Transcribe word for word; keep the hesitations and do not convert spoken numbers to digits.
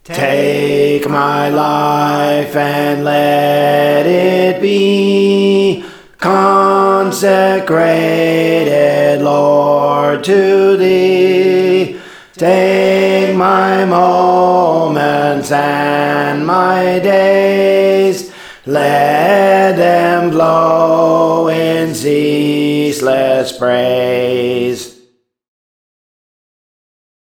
Take my life and let it be consecrated, Lord, to Thee. Take my moments and my days, let them glow in ceaseless praise.